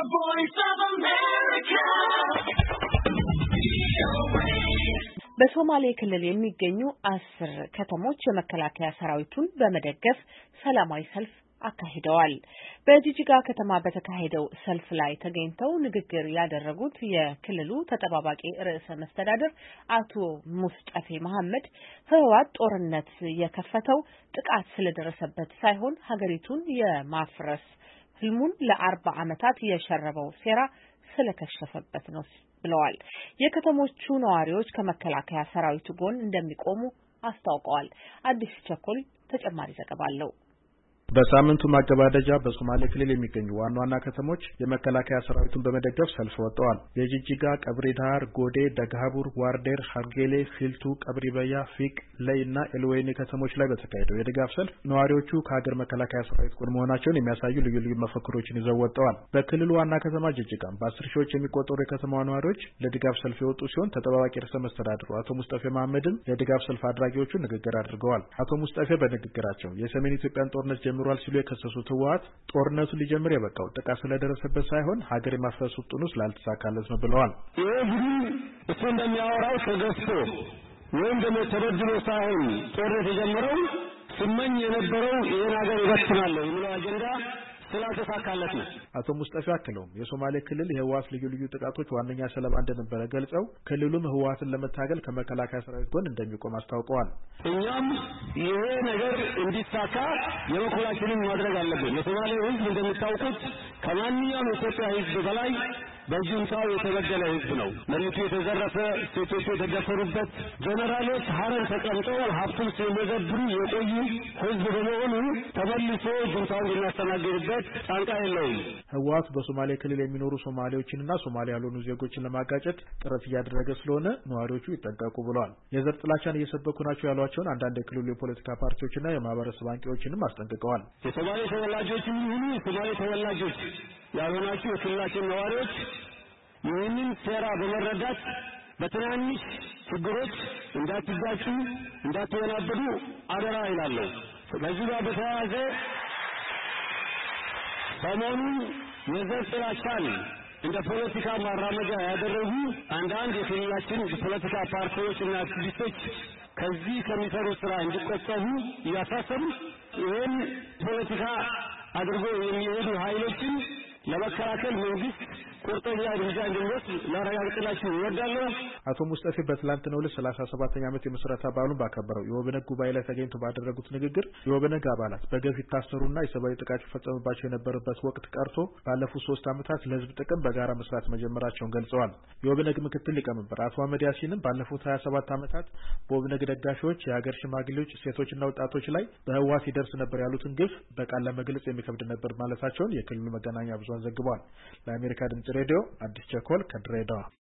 voice of America. በሶማሌ ክልል የሚገኙ 10 ከተሞች የመከላከያ ሰራዊቱን በመደገፍ ሰላማዊ ሰልፍ አካሂደዋል። በጂጂጋ ከተማ በተካሄደው ሰልፍ ላይ ተገኝተው ንግግር ያደረጉት የክልሉ ተጠባባቂ ርዕሰ መስተዳድር አቶ ሙስጠፌ መሐመድ ህወሓት ጦርነት የከፈተው ጥቃት ስለደረሰበት ሳይሆን ሀገሪቱን የማፍረስ ህልሙን ለ40 ዓመታት የሸረበው ሴራ ስለከሸፈበት ነው ብለዋል። የከተሞቹ ነዋሪዎች ከመከላከያ ሰራዊቱ ጎን እንደሚቆሙ አስታውቀዋል። አዲስ ቸኮል ተጨማሪ ዘገባ አለው። በሳምንቱ ማገባደጃ በሶማሌ ክልል የሚገኙ ዋና ከተሞች የመከላከያ ሰራዊቱን በመደገፍ ሰልፍ ወጥተዋል። የጂጂጋ፣ ቀብሪ ዳሃር፣ ጎዴ፣ ደጋሃቡር፣ ዋርዴር፣ ሀርጌሌ፣ ፊልቱ፣ ቀብሪ በያ፣ ፊቅ፣ ለይና ኤልወይኒ ከተሞች ላይ በተካሄደው የድጋፍ ሰልፍ ነዋሪዎቹ ከሀገር መከላከያ ሰራዊት ጎን መሆናቸውን የሚያሳዩ ልዩ ልዩ መፈክሮችን ይዘው ወጥተዋል። በክልሉ ዋና ከተማ ጂጂጋም በ10 ሺዎች የሚቆጠሩ የከተማዋ ነዋሪዎች ለድጋፍ ሰልፍ የወጡ ሲሆን ተጠባባቂ ርዕሰ መስተዳድሩ አቶ ሙስጠፌ መሐመድም ለድጋፍ ሰልፍ አድራጊዎቹ ንግግር አድርገዋል። አቶ ሙስጠፌ በንግግራቸው የሰሜን ኢትዮጵያን ጦርነት ጀምሯል ሲሉ የከሰሱት ህወሓት ጦርነቱ ሊጀምር የበቃው ጥቃት ስለደረሰበት ሳይሆን ሀገር የማፍረስ ውጥኑ ስላልተሳካለት ነው ብለዋል። ይህ እሱ እንደሚያወራው ተገዝቶ ወይም ደግሞ ተበድሎ ሳይሆን ጦርነት የጀመረው ስመኝ የነበረው ይህን ሀገር ይበትናለሁ የሚለው አጀንዳ ስላልተሳካለት ነው። አቶ ሙስጠፌ አክለውም የሶማሌ ክልል የህወሓት ልዩ ልዩ ጥቃቶች ዋነኛ ሰለባ እንደነበረ ገልጸው ክልሉም ህወሓትን ለመታገል ከመከላከያ ሰራዊት ጎን እንደሚቆም አስታውቀዋል። እኛም ይሄ ነገር እንዲሳካ የበኩላችንን ማድረግ አለብን። የሶማሌ ህዝብ እንደምታውቁት ከማንኛውም የኢትዮጵያ ህዝብ በላይ በጁንታው የተበደለ ህዝብ ነው። መሬቱ የተዘረፈ፣ ሴቶቹ የተደፈሩበት፣ ጀነራሎች ሀረር ተቀምጠው ሀብቱን ሲመዘብሩ የቆዩ ህዝብ በመሆኑ ተመልሶ ጁንታውን የሚያስተናግድበት ጫንቃ የለውም። ህወሓት በሶማሌ ክልል የሚኖሩ ሶማሌዎችንና ሶማሌ ያልሆኑ ዜጎችን ለማጋጨት ጥረት እያደረገ ስለሆነ ነዋሪዎቹ ይጠንቀቁ ብለዋል። የዘር ጥላቻን እየሰበኩ ናቸው ያሏቸውን አንዳንድ የክልሉ የፖለቲካ ፓርቲዎችና የማህበረሰብ አንቂዎችንም አስጠንቅቀዋል። የሶማሌ ተወላጆችም ይሁኑ የሶማሌ ተወላጆች ያልሆናችሁ የክልላችን ነዋሪዎች ይህንን ሴራ በመረዳት በትናንሽ ችግሮች እንዳትጋጩ፣ እንዳትወናበዱ አደራ ይላለሁ። ከዚህ ጋር በተያያዘ ሰሞኑን የዘር ጥላቻን እንደ ፖለቲካ ማራመጃ ያደረጉ አንዳንድ የክልላችን ፖለቲካ ፓርቲዎችና አክቲቪስቶች ከዚህ ከሚሰሩ ስራ እንዲቆጠቡ እያሳሰቡ ይህን ፖለቲካ አድርጎ የሚሄዱ ኃይሎችን ለመከላከል መንግስት ቁርጠኛ እርምጃ እንደሚወስድ ላረጋግጥላችሁ እወዳለሁ። አቶ ሙስጠፌ በትላንትናው ዕለት 37ኛ ዓመት የምስረታ በዓሉን ባከበረው የወብነግ ጉባኤ ላይ ተገኝተው ባደረጉት ንግግር የወብነግ አባላት በገፍ ይታሰሩና የሰብአዊ ጥቃት ይፈጸምባቸው የነበረበት ወቅት ቀርቶ ባለፉት 3 ዓመታት ለህዝብ ጥቅም በጋራ መስራት መጀመራቸውን ገልጸዋል። የወብነግ ምክትል ሊቀመንበር አቶ አህመድ ያሲንም ባለፉት 27 ዓመታት በወብነግ ደጋፊዎች፣ የሀገር ሽማግሌዎች፣ ሴቶችና ወጣቶች ላይ በህወሓት ይደርስ ነበር ያሉትን ግፍ በቃል ለመግለጽ የሚከብድ ነበር ማለታቸውን የክልሉ መገናኛ ብዙሃን ዘግበዋል። ለአሜሪካ ድምጽ ሬዲዮ አዲስ ቸኮል ከድሬዳዋ